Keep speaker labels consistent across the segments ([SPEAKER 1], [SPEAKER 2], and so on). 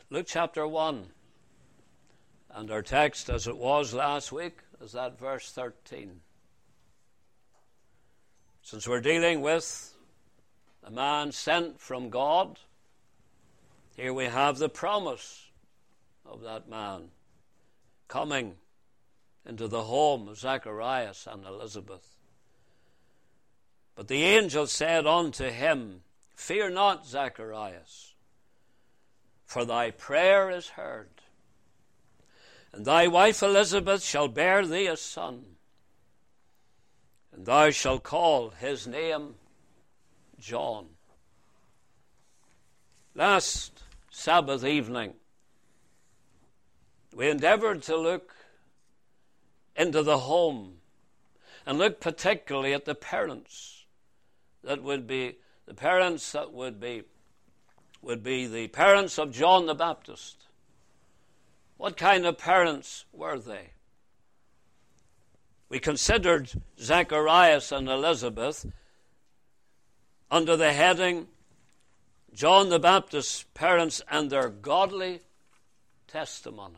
[SPEAKER 1] Luke chapter 1. And our text, as it was last week, is that verse 13. Since we're dealing with a man sent from God, here we have the promise of that man coming into the home of Zacharias and Elizabeth. But the angel said unto him, Fear not, Zacharias, for thy prayer is heard, and thy wife Elizabeth shall bear thee a son, and thou shalt call his name John. Last Sabbath evening, we endeavored to look into the home and look particularly at the parents that would be the parents the parents of John the Baptist. What kind of parents were they? We considered Zacharias and Elizabeth under the heading John the Baptist's parents and their godly testimony.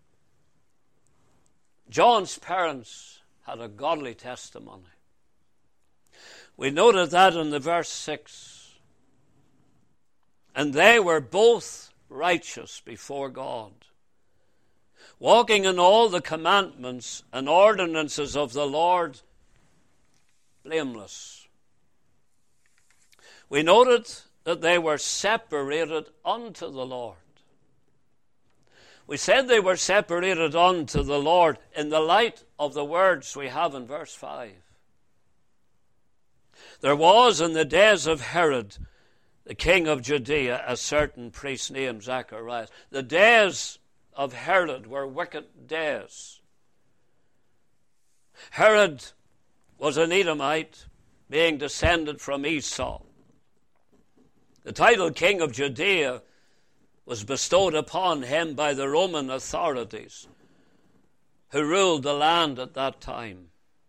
[SPEAKER 1] John's parents had a godly testimony. We noted that in the verse 6. And they were both righteous before God, walking in all the commandments and ordinances of the Lord, blameless. We noted that they were separated unto the Lord. We said they were separated unto the Lord in the light of the words we have in verse 5. There was in the days of Herod, the king of Judea, a certain priest named Zacharias. The days of Herod were wicked days. Herod was an Edomite, being descended from Esau. The title King of Judea was bestowed upon him by the Roman authorities who ruled the land at that time.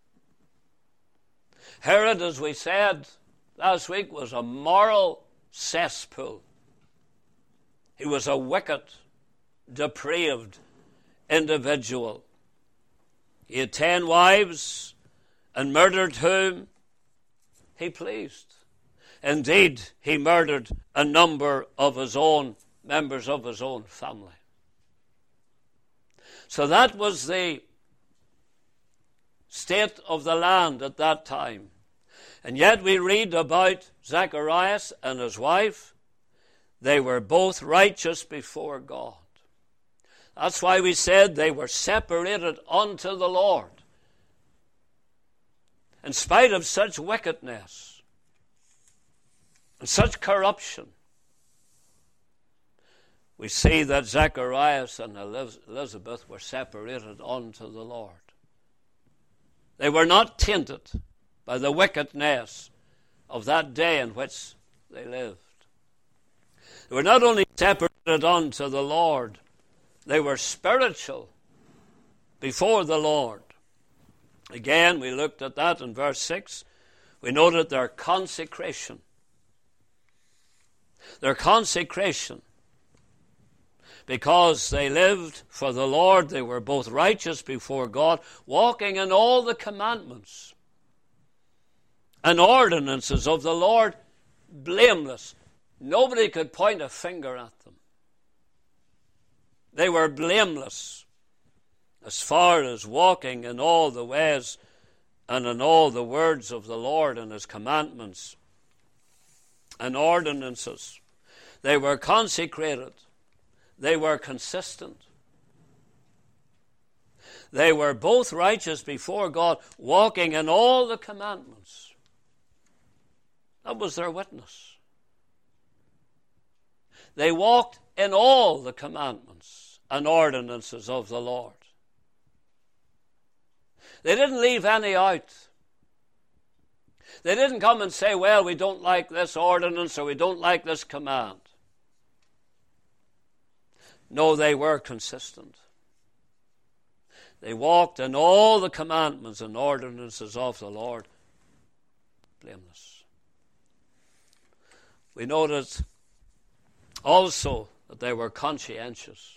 [SPEAKER 1] Herod, as we said last week, was a moral cesspool. He was a wicked, depraved individual. He had 10 wives and murdered whom he pleased. Indeed, he murdered a number of his own members of his own family. So that was the state of the land at that time. And yet we read about Zacharias and his wife. They were both righteous before God. That's why we said they were separated unto the Lord. In spite of such wickedness and such corruption, we see that Zacharias and Elizabeth were separated unto the Lord. They were not tainted by the wickedness of that day in which they lived. They were not only separated unto the Lord, they were spiritual before the Lord. Again, we looked at that in verse 6. We noted their consecration. Their consecration. Because they lived for the Lord, they were both righteous before God, walking in all the commandments and ordinances of the Lord, blameless. Nobody could point a finger at them. They were blameless as far as walking in all the ways and in all the words of the Lord and his commandments and ordinances. They were consecrated. They were consistent. They were both righteous before God, walking in all the commandments. That was their witness. They walked in all the commandments and ordinances of the Lord. They didn't leave any out. They didn't come and say, well, we don't like this ordinance or we don't like this command. No, they were consistent. They walked in all the commandments and ordinances of the Lord, blameless. We noted also that they were conscientious.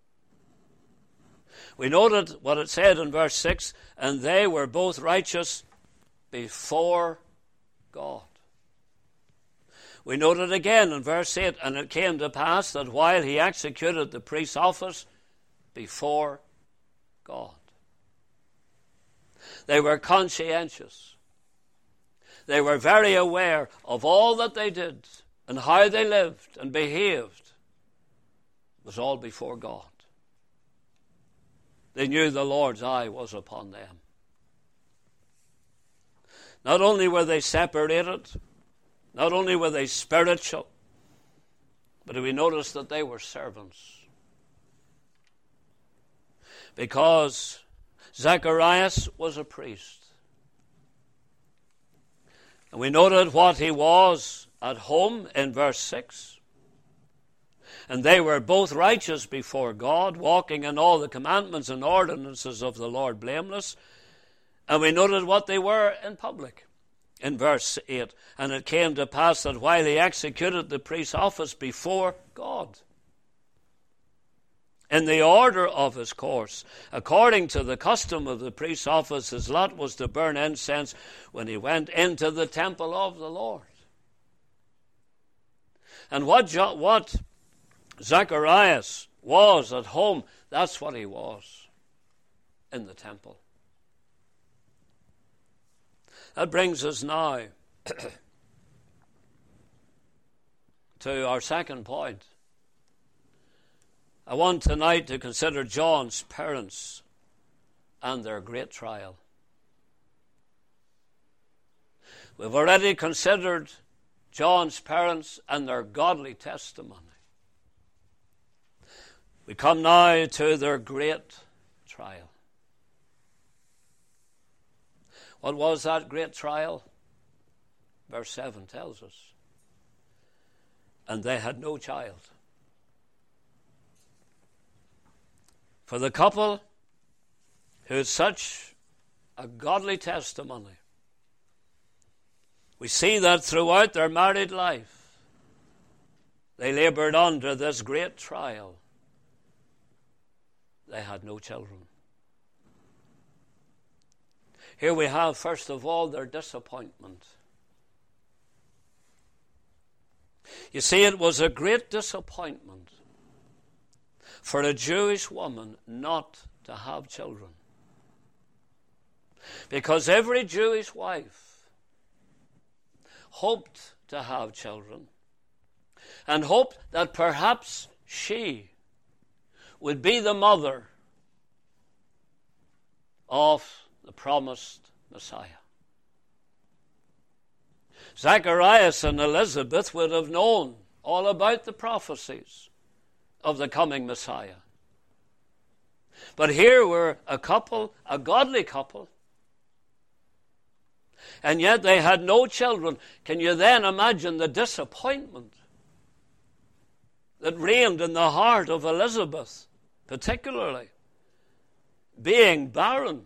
[SPEAKER 1] We noted what it said in verse 6, and they were both righteous before God. We noted again in verse 8, and it came to pass that while he executed the priest's office before God. They were conscientious. They were very aware of all that they did and how they lived and behaved. It was all before God. They knew the Lord's eye was upon them. Not only were they separated, not only were they spiritual, but we notice that they were servants. Because Zacharias was a priest. And we noted what he was at home in verse 6. And they were both righteous before God, walking in all the commandments and ordinances of the Lord blameless. And we noted what they were in public in verse 8. And it came to pass that while he executed the priest's office before God, in the order of his course, according to the custom of the priest's office, his lot was to burn incense when he went into the temple of the Lord. And what Zacharias was at home, that's what he was in the temple. That brings us now to our second point. I want tonight to consider John's parents and their great trial. We've already considered John's parents and their godly testimony. We come now to their great trial. What was that great trial? Verse 7 tells us. And they had no child. For the couple who had such a godly testimony, we see that throughout their married life, they labored under this great trial. They had no children. Here we have, first of all, their disappointment. You see, it was a great disappointment for a Jewish woman not to have children. Because every Jewish wife hoped to have children and hoped that perhaps she would be the mother of the promised Messiah. Zacharias and Elizabeth would have known all about the prophecies of the coming Messiah. But here were a couple, a godly couple, and yet they had no children. Can you then imagine the disappointment that reigned in the heart of Elizabeth, particularly, being barren?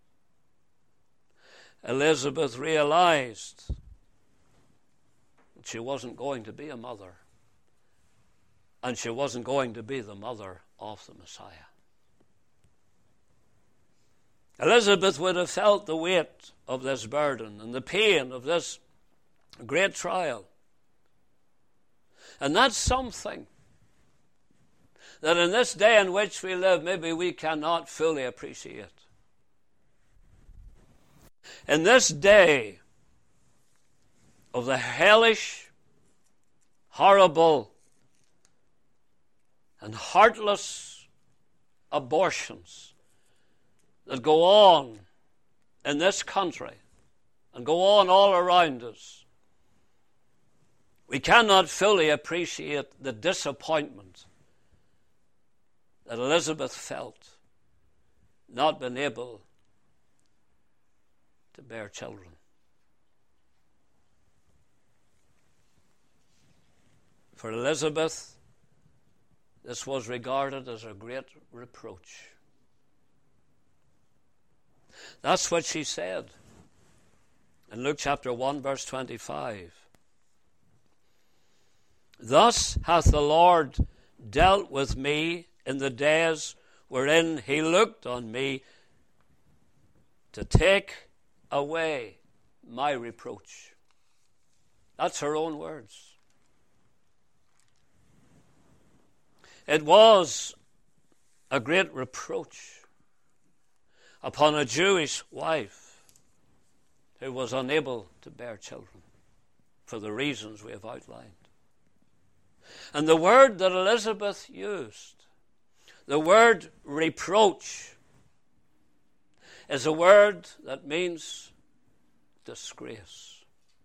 [SPEAKER 1] Elizabeth realized that she wasn't going to be a mother, and she wasn't going to be the mother of the Messiah. Elizabeth would have felt the weight of this burden and the pain of this great trial. And that's something that in this day in which we live, maybe we cannot fully appreciate. In this day of the hellish, horrible, and heartless abortions that go on in this country and go on all around us, we cannot fully appreciate the disappointment that Elizabeth felt not being able to bear children. For Elizabeth, this was regarded as a great reproach. That's what she said in Luke chapter 1, verse 25. Thus hath the Lord dealt with me in the days wherein he looked on me to take away my reproach. That's her own words. It was a great reproach upon a Jewish wife who was unable to bear children for the reasons we have outlined. And the word that Elizabeth used, the word reproach, is a word that means disgrace.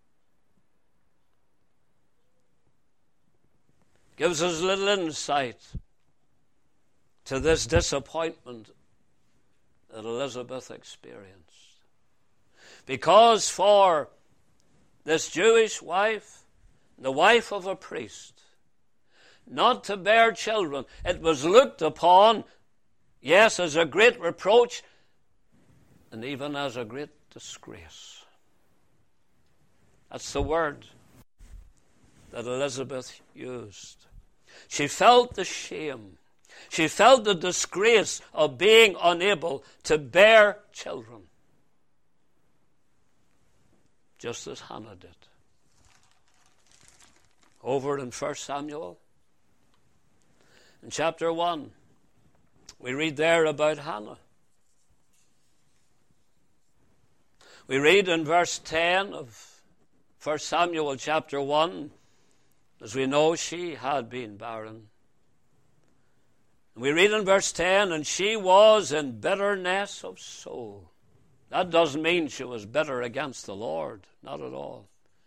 [SPEAKER 1] Gives us little insight to this disappointment that Elizabeth experienced. Because for this Jewish wife, the wife of a priest, not to bear children, it was looked upon, yes, as a great reproach and even as a great disgrace. That's the word that Elizabeth used. She felt the shame. She felt the disgrace of being unable to bear children, just as Hannah did. Over in 1 Samuel, in chapter 1, we read there about Hannah. We read in verse 10 of 1 Samuel chapter 1, as we know, she had been barren. We read in verse 10, and she was in bitterness of soul. That doesn't mean she was bitter against the Lord, not at all.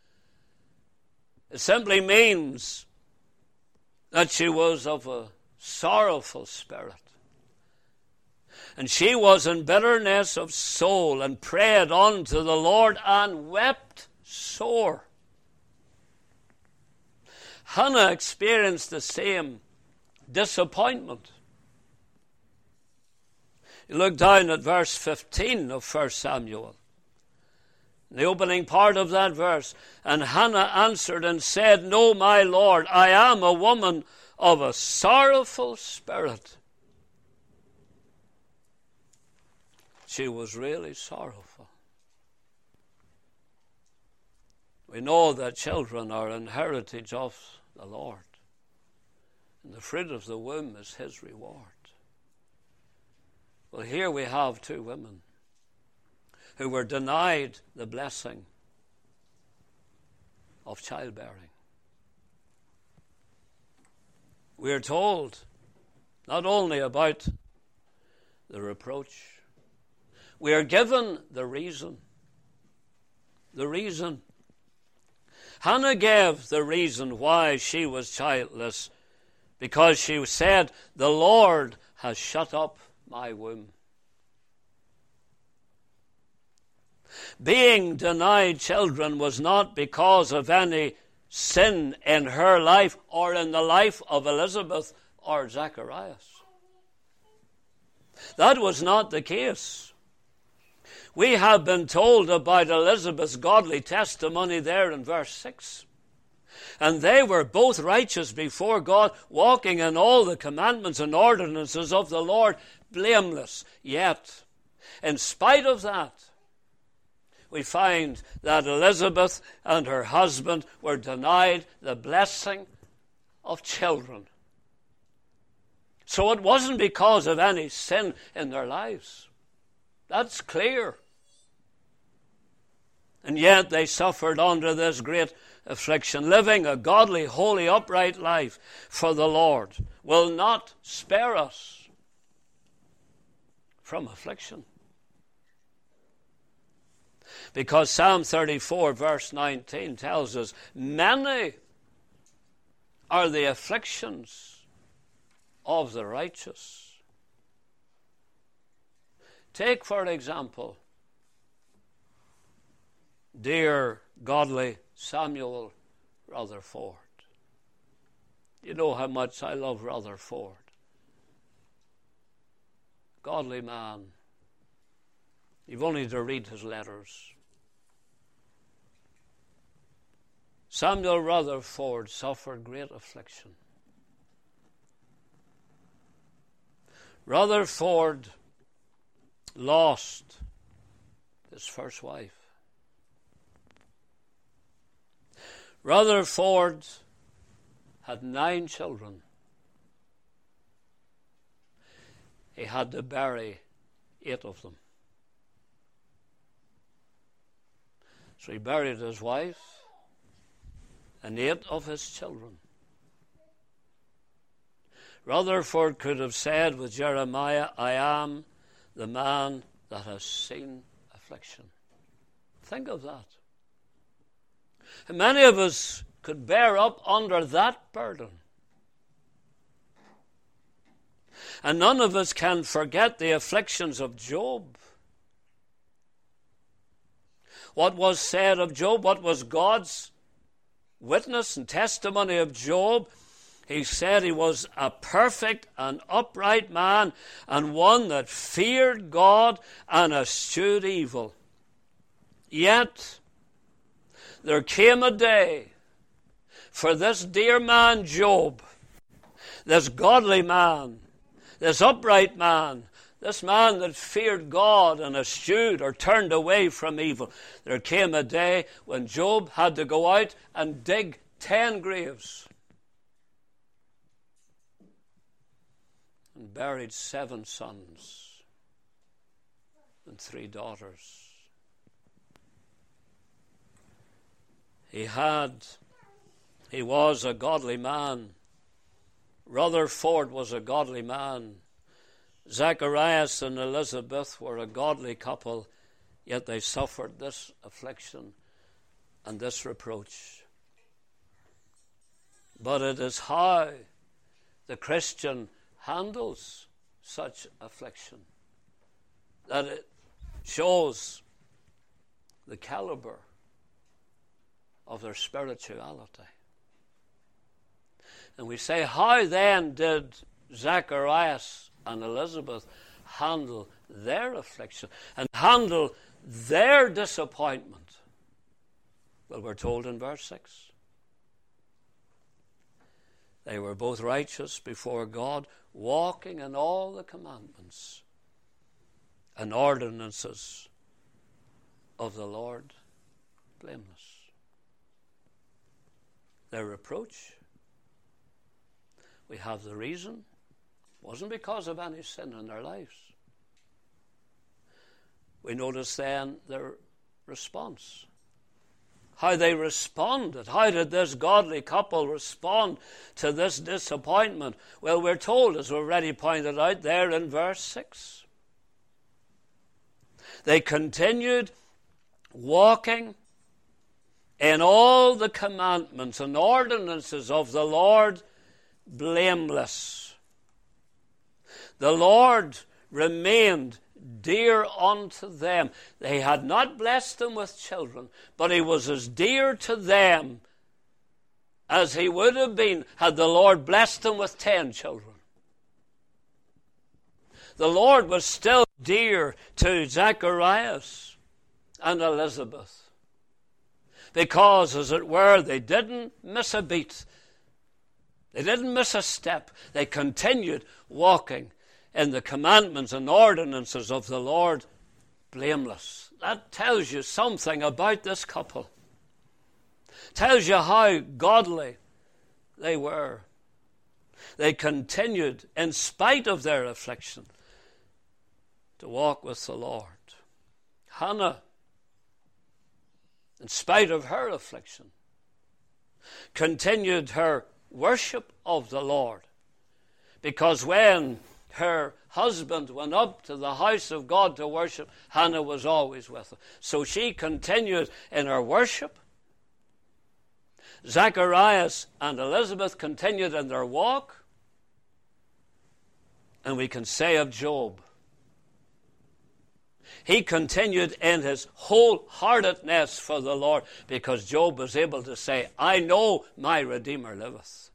[SPEAKER 1] It simply means that she was of a sorrowful spirit. And she was in bitterness of soul and prayed unto the Lord and wept sore. Hannah experienced the same disappointment. You look down at verse 15 of 1 Samuel. The opening part of that verse. And Hannah answered and said, No, my Lord, I am a woman of a sorrowful spirit. She was really sorrowful. We know that children are an heritage of the Lord. And the fruit of the womb is his reward. Well, here we have two women who were denied the blessing of childbearing. We are told not only about the reproach, we are given the reason. The reason. Hannah gave the reason why she was childless, because she said, The Lord has shut up my womb. Being denied children was not because of any sin in her life or in the life of Elizabeth or Zacharias. That was not the case. We have been told about Elizabeth's godly testimony there in verse 6. And they were both righteous before God, walking in all the commandments and ordinances of the Lord, blameless. Yet, in spite of that, we find that Elizabeth and her husband were denied the blessing of children. So it wasn't because of any sin in their lives. That's clear. And yet they suffered under this great affliction. Living a godly, holy, upright life for the Lord will not spare us from affliction. Because Psalm 34 verse 19 tells us, many are the afflictions of the righteous. Take, for example, dear godly Samuel Rutherford. You know how much I love Rutherford. Godly man. You've only to read his letters. Samuel Rutherford suffered great affliction. Rutherford lost his first wife. Rutherford had 9 children. He had to bury 8 of them. So he buried his wife and 8 of his children. Rutherford could have said with Jeremiah, I am the man that has seen affliction. Think of that. And many of us could bear up under that burden. And none of us can forget the afflictions of Job. What was said of Job? What was God's witness and testimony of Job? He said he was a perfect and upright man, and one that feared God and eschewed evil. Yet there came a day for this dear man Job, this godly man, this upright man, this man that feared God and eschewed or turned away from evil. There came a day when Job had to go out and dig 10 graves and buried 7 sons and 3 daughters. He was a godly man. Rutherford was a godly man. Zacharias and Elizabeth were a godly couple, yet they suffered this affliction and this reproach. But it is how the Christian handles such affliction that it shows the caliber of their spirituality. And we say, how then did Zacharias and Elizabeth handle their affliction and handle their disappointment? Well, we're told in verse 6. They were both righteous before God, walking in all the commandments and ordinances of the Lord, blameless. Their reproach, we have the reason, wasn't because of any sin in their lives. We notice then their response. How they responded. How did this godly couple respond to this disappointment? Well, we're told, as we've already pointed out there in verse 6. They continued walking in all the commandments and ordinances of the Lord, blameless. The Lord remained dear unto them. They had not blessed them with children, but he was as dear to them as he would have been had the Lord blessed them with 10 children. The Lord was still dear to Zacharias and Elizabeth because, as it were, they didn't miss a beat. They didn't miss a step. They continued walking in the commandments and ordinances of the Lord, blameless. That tells you something about this couple. Tells you how godly they were. They continued, in spite of their affliction, to walk with the Lord. Hannah, in spite of her affliction, continued her worship of the Lord. Because when her husband went up to the house of God to worship, Hannah was always with her. So she continued in her worship. Zacharias and Elizabeth continued in their walk. And we can say of Job, he continued in his wholeheartedness for the Lord, because Job was able to say, I know my Redeemer liveth.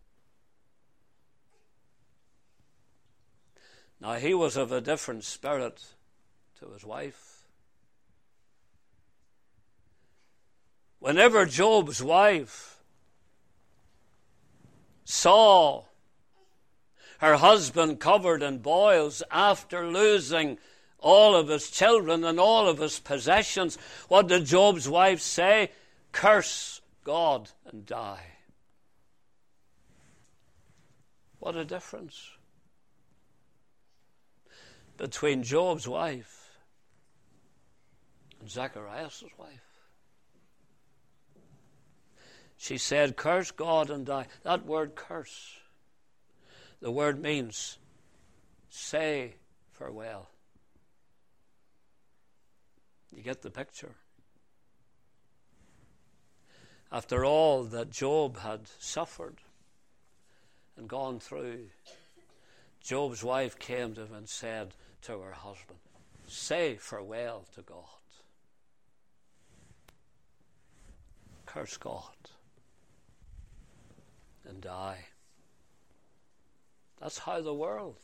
[SPEAKER 1] Now, he was of a different spirit to his wife. Whenever Job's wife saw Her husband covered in boils after losing all of his children and all of his possessions. What did Job's wife say? Curse God and die. What a difference between Job's wife and Zacharias' wife. She said, curse God and die. That word curse, the word means say farewell. You get the picture? After all that Job had suffered and gone through, Job's wife came to him and said to her husband, say farewell to God. Curse God and die. That's how the world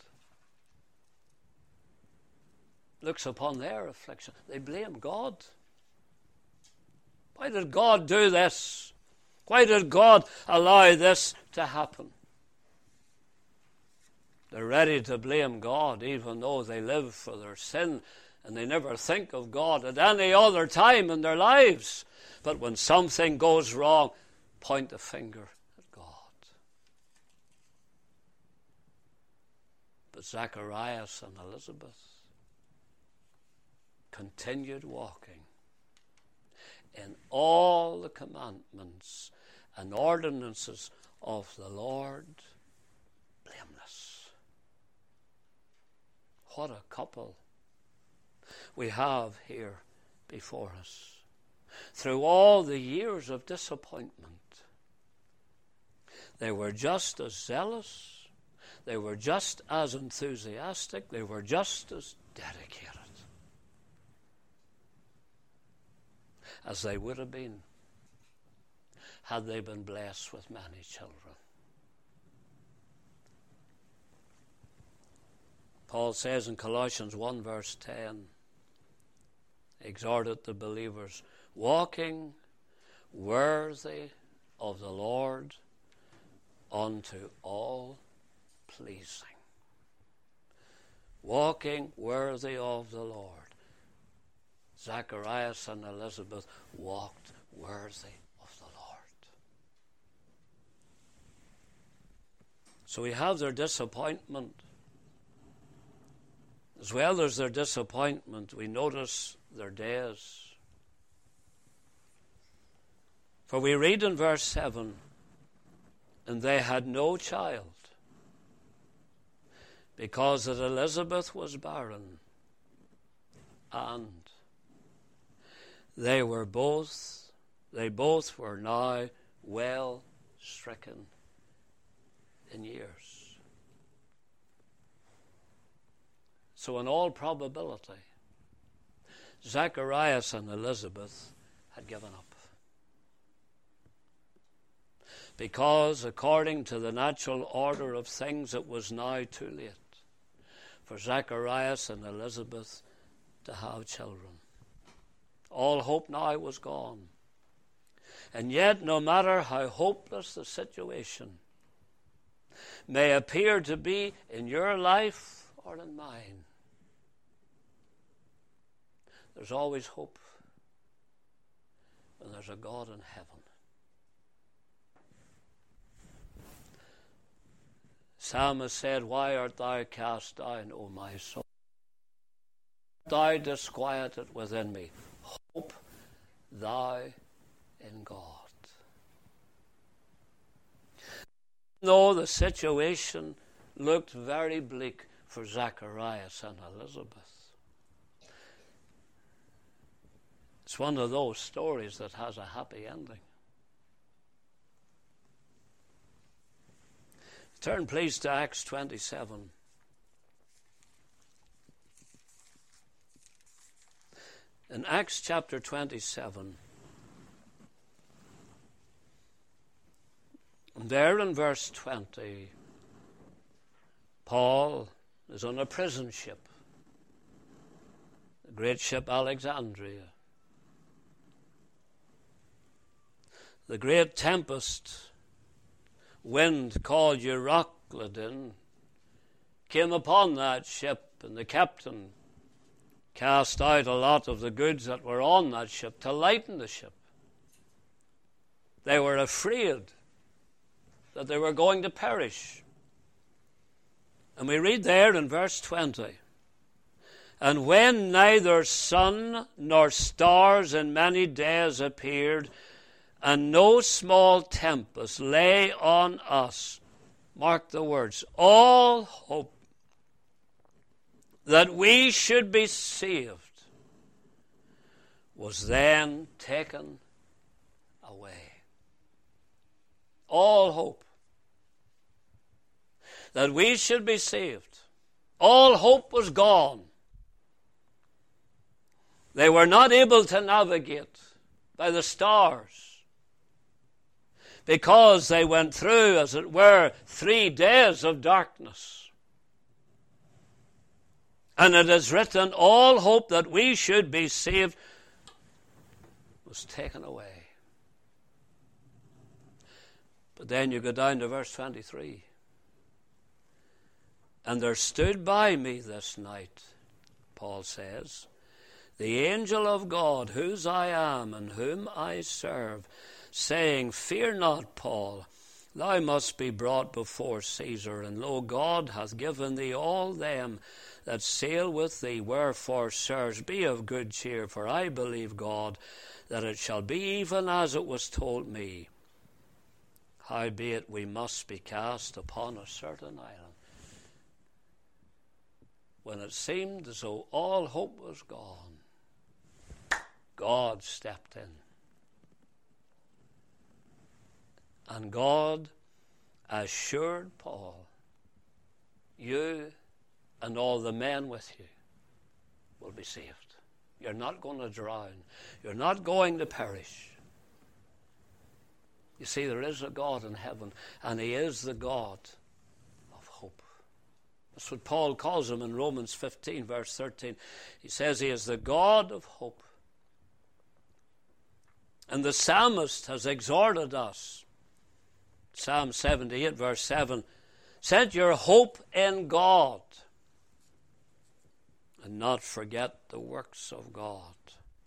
[SPEAKER 1] looks upon their affliction. They blame God. Why did God do this? Why did God allow this to happen? They're ready to blame God even though they live for their sin and they never think of God at any other time in their lives. But when something goes wrong, point the finger at God. But Zacharias and Elizabeth continued walking in all the commandments and ordinances of the Lord, blameless. What a couple we have here before us. Through all the years of disappointment, they were just as zealous, they were just as enthusiastic, they were just as dedicated as they would have been had they been blessed with many children. Paul says in Colossians 1 verse 10, exhorted the believers, walking worthy of the Lord unto all pleasing. Walking worthy of the Lord. Zacharias and Elizabeth walked worthy of the Lord. So we have their disappointment. As well as their disappointment, we notice their days. For we read in verse 7, and they had no child, because that Elizabeth was barren, and they both were now well stricken in years. So in all probability, Zacharias and Elizabeth had given up. Because according to the natural order of things, it was now too late for Zacharias and Elizabeth to have children. All hope now was gone. And yet, no matter how hopeless the situation may appear to be in your life or in mine, there's always hope when there's a God in heaven. Psalmist said, why art thou cast down, O my soul? Thou disquieted within me. Hope thou in God. Though the situation looked very bleak for Zacharias and Elizabeth, it's one of those stories that has a happy ending. Turn please to Acts 27. In Acts chapter 27, and there in verse 20, Paul is on a prison ship, the great ship Alexandria. The great tempest wind called Euroclydon came upon that ship, and the captain cast out a lot of the goods that were on that ship to lighten the ship. They were afraid that they were going to perish. And we read there in verse 20, "And when neither sun nor stars in many days appeared, and no small tempest lay on us," mark the words, "all hope that we should be saved was then taken away." All hope that we should be saved. All hope was gone. They were not able to navigate by the stars because they went through, as it were, 3 days of darkness. And it is written, all hope that we should be saved was taken away. But then you go down to verse 23. "And there stood by me this night," Paul says, "the angel of God, whose I am and whom I serve, saying, Fear not, Paul, thou must be brought before Caesar, and lo, God hath given thee all them that sail with thee. Wherefore, sirs, be of good cheer, for I believe God, that it shall be even as it was told me. Howbeit we must be cast upon a certain island." When it seemed as though all hope was gone, God stepped in. And God assured Paul, "You and all the men with you will be saved. You're not going to drown. You're not going to perish." You see, there is a God in heaven, and He is the God of hope. That's what Paul calls Him in Romans 15, verse 13. He says He is the God of hope. And the psalmist has exhorted us, Psalm 78, verse 7, "Set your hope in God and not forget the works of God."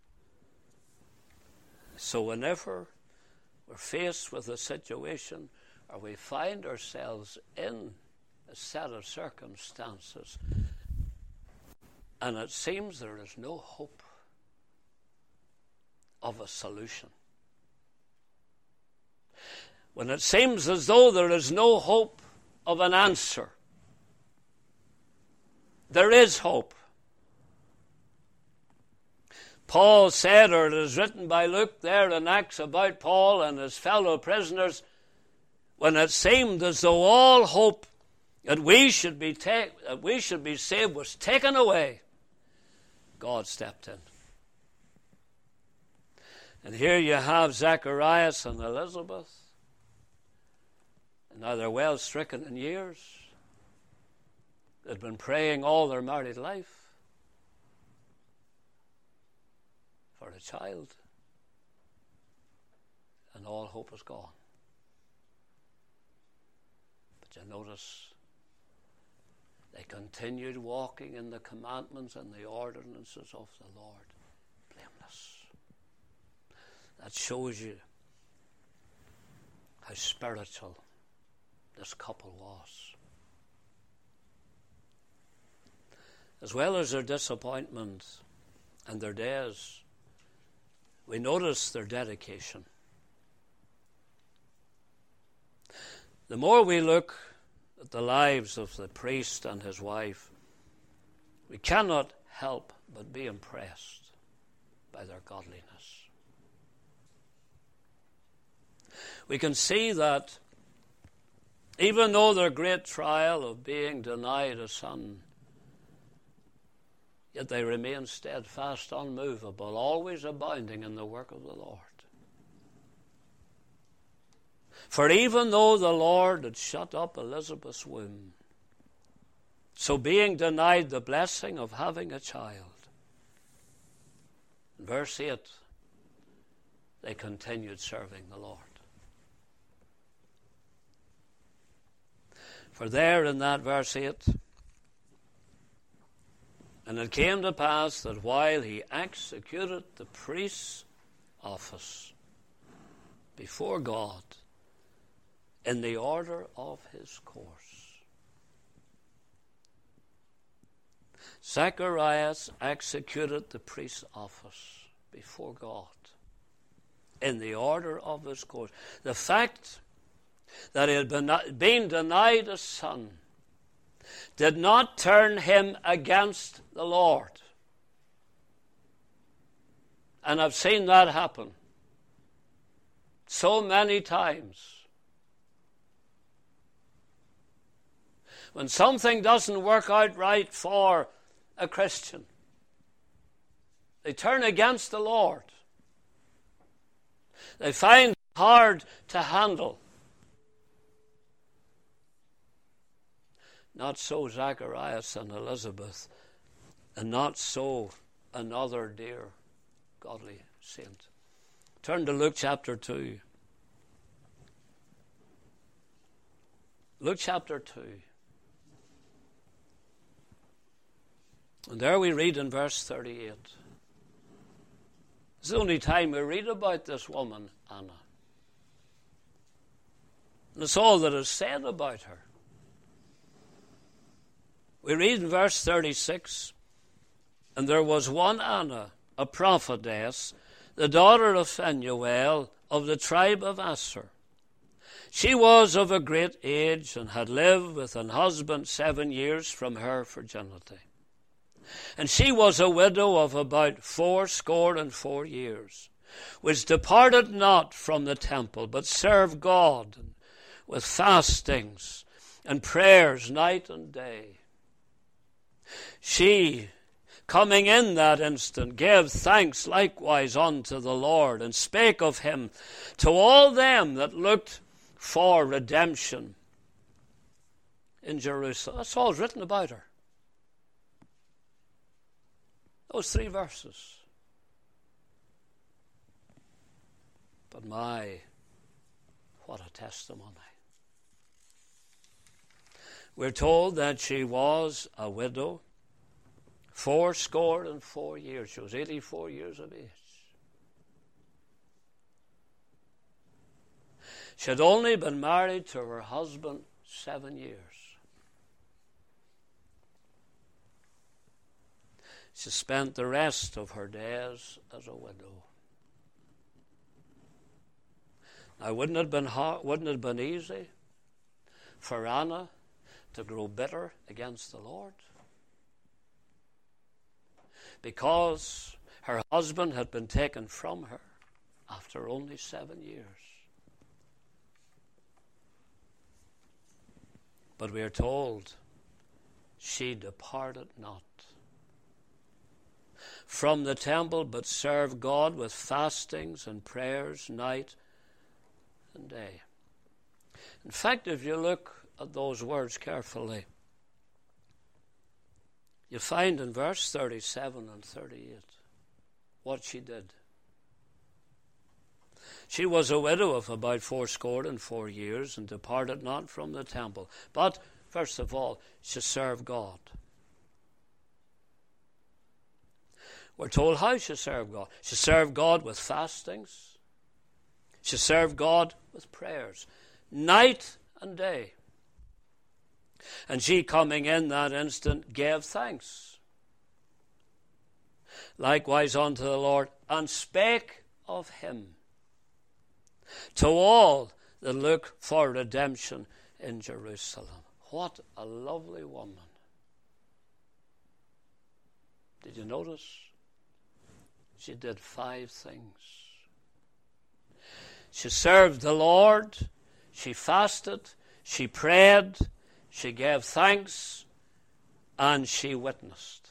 [SPEAKER 1] So whenever we're faced with a situation or we find ourselves in a set of circumstances and it seems there is no hope of a solution, when it seems as though there is no hope of an answer, there is hope. Paul said, or it is written by Luke there in Acts about Paul and his fellow prisoners, when it seemed as though all hope that we should be saved was taken away, God stepped in. And here you have Zacharias and Elizabeth, and now they're well stricken in years. They'd been praying all their married life for a child, and all hope is gone. But you notice they continued walking in the commandments and the ordinances of the Lord, blameless. That shows you how spiritual this couple was. As well as their disappointment and their days, we notice their dedication. The more we look at the lives of the priest and his wife, we cannot help but be impressed by their godliness. We can see that even though their great trial of being denied a son, yet they remain steadfast, unmovable, always abounding in the work of the Lord. For even though the Lord had shut up Elizabeth's womb, so being denied the blessing of having a child, in verse 8, they continued serving the Lord. For there in that verse 8, And it came to pass that while he executed the priest's office before God in the order of his course, Zacharias executed the priest's office before God in the order of his course. The fact that he had been denied a son did not turn him against the Lord. And I've seen that happen so many times. When something doesn't work out right for a Christian, they turn against the Lord. They find it hard to handle. Not so Zacharias and Elizabeth, and not so another dear godly saint. Turn to Luke chapter 2. Luke chapter 2. And there we read in verse 38. It's the only time we read about this woman, Anna. And it's all that is said about her. We read in verse 36, and there was one Anna, a prophetess, the daughter of Phanuel of the tribe of Asher. She was of a great age and had lived with an husband 7 years from her virginity. And she was a widow of about 84 years, which departed not from the temple, but served God with fastings and prayers night and day. She, coming in that instant, gave thanks likewise unto the Lord, and spake of him to all them that looked for redemption in Jerusalem. That's all written about her. Those 3 verses. But my, what a testimony. We're told that she was a widow, 84 years. She was 84 years of age. She had only been married to her husband 7 years. She spent the rest of her days as a widow. Now, wouldn't it have been easy for Anna to grow bitter against the Lord? Because her husband had been taken from her after only 7 years. But we are told she departed not from the temple, but served God with fastings and prayers night and day. In fact, if you look at those words carefully, you find in verse 37 and 38 what she did. She was a widow of about 84 years and departed not from the temple. But, first of all, she served God. We're told how she served God. She served God with fastings. She served God with prayers, night and day. And she, coming in that instant, gave thanks likewise unto the Lord, and spake of him to all that look for redemption in Jerusalem. What a lovely woman. Did you notice? She did 5 things. She served the Lord, she fasted, she prayed, she gave thanks, and she witnessed.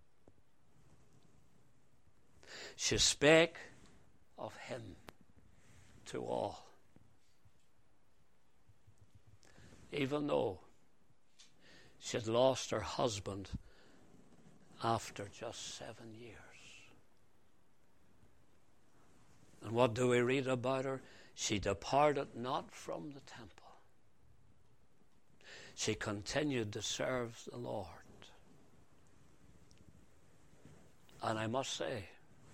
[SPEAKER 1] She spake of him to all. Even though she had lost her husband after just 7 years. And what do we read about her? She departed not from the temple. She continued to serve the Lord. And I must say,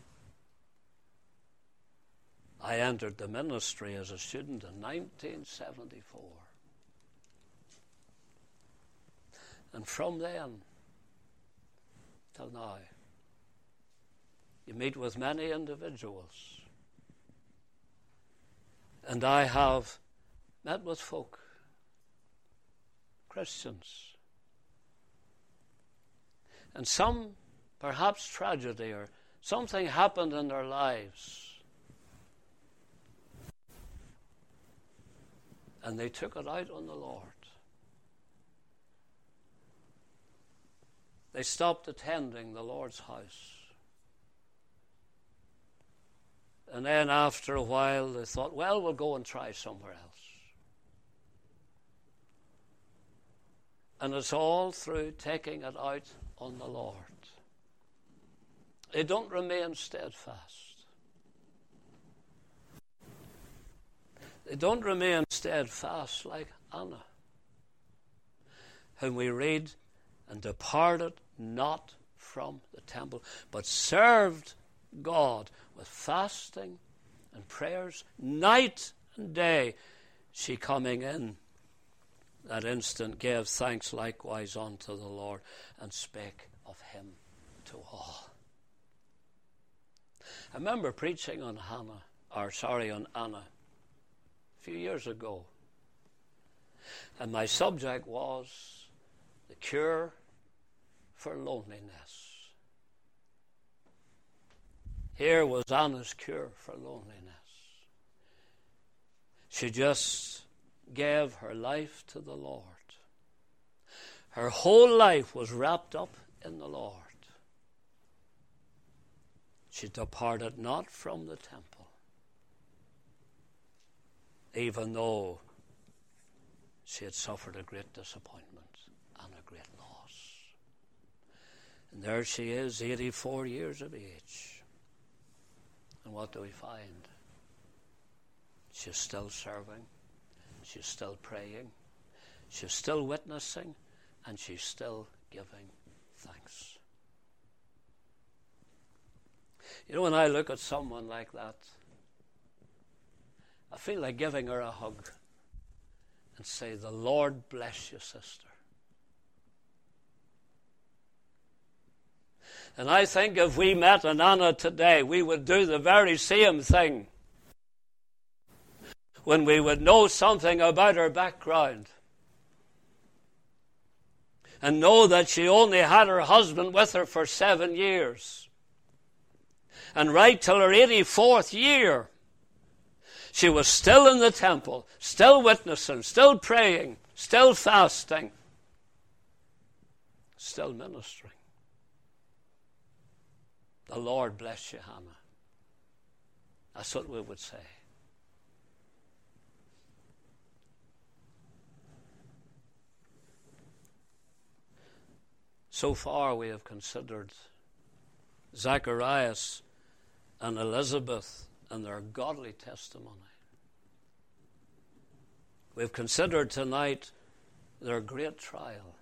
[SPEAKER 1] I entered the ministry as a student in 1974. And from then till now, you meet with many individuals. And I have met with folk, Christians. And some, perhaps tragedy or something happened in their lives. And they took it out on the Lord. They stopped attending the Lord's house. And then after a while they thought, well, we'll go and try somewhere else. And it's all through taking it out on the Lord. They don't remain steadfast. They don't remain steadfast like Anna, whom we read, and departed not from the temple, but served God with fasting and prayers night and day. She coming in that instant gave thanks likewise unto the Lord, and spake of him to all. I remember preaching on Anna a few years ago. And my subject was the cure for loneliness. Here was Anna's cure for loneliness. She just gave her life to the Lord. Her whole life was wrapped up in the Lord. She departed not from the temple, even though she had suffered a great disappointment and a great loss. And there she is, 84 years of age. And what do we find? She's still serving, she's still praying, she's still witnessing, and she's still giving thanks. You know, when I look at someone like that, I feel like giving her a hug and say, the Lord bless you, sister. And I think if we met an Anna today, we would do the very same thing. When we would know something about her background and know that she only had her husband with her for 7 years. And right till her 84th year, she was still in the temple, still witnessing, still praying, still fasting, still ministering. The Lord bless you, Hannah. That's what we would say. So far we have considered Zacharias and Elizabeth and their godly testimony. We've considered tonight their great trial.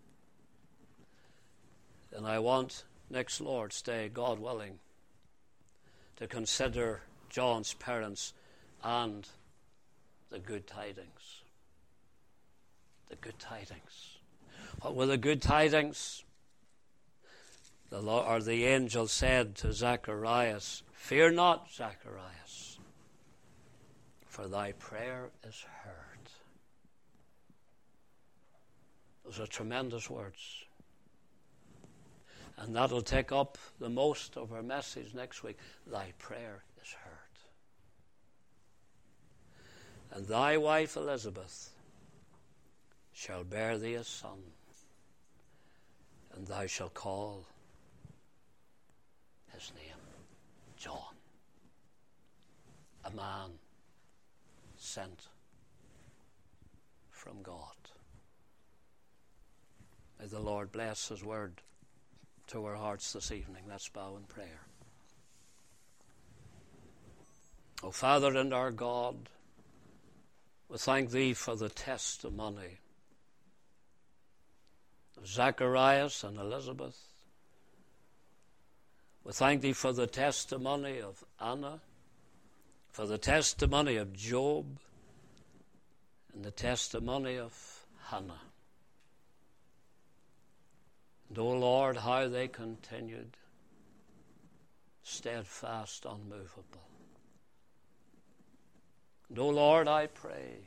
[SPEAKER 1] And I want next Lord's Day, God willing, to consider John's parents and the good tidings. The good tidings. What were the good tidings? The Lord, or the angel said to Zacharias, fear not, Zacharias, for thy prayer is heard. Those are tremendous words. And that'll take up the most of our message next week. Thy prayer is heard. And thy wife Elizabeth shall bear thee a son, and thou shalt call his name John, a man sent from God. May the Lord bless his word to our hearts this evening. Let's bow in prayer. O Father and our God, we thank thee for the testimony of Zacharias and Elizabeth. We thank thee for the testimony of Anna, for the testimony of Job, and the testimony of Hannah. And, O Lord, how they continued steadfast, unmovable. And, O Lord, I pray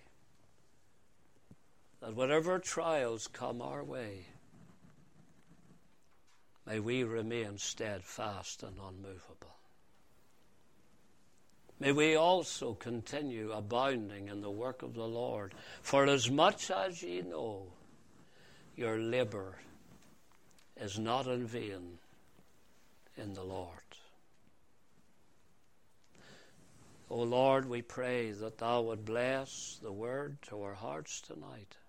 [SPEAKER 1] that whatever trials come our way, may we remain steadfast and unmovable. May we also continue abounding in the work of the Lord, for as much as ye know, your labor is not in vain in the Lord. O Lord, we pray that thou would bless the word to our hearts tonight.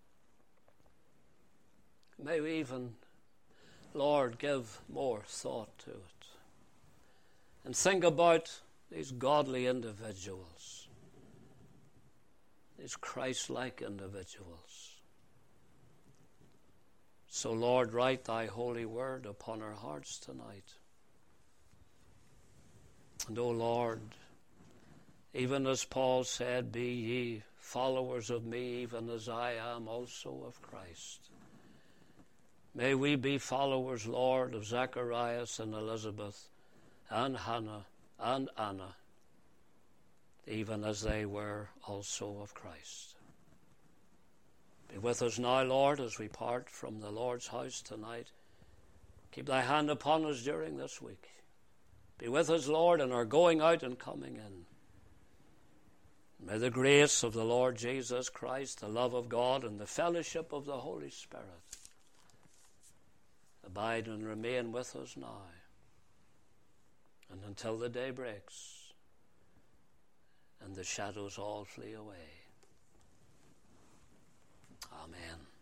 [SPEAKER 1] May we even, Lord, give more thought to it and think about these godly individuals, these Christ-like individuals. So, Lord, write thy holy word upon our hearts tonight. And, O Lord, even as Paul said, be ye followers of me, even as I am also of Christ. May we be followers, Lord, of Zacharias and Elizabeth and Hannah and Anna, even as they were also of Christ. Be with us now, Lord, as we part from the Lord's house tonight. Keep thy hand upon us during this week. Be with us, Lord, in our going out and coming in. May the grace of the Lord Jesus Christ, the love of God, and the fellowship of the Holy Spirit abide and remain with us now and until the day breaks and the shadows all flee away. Amen.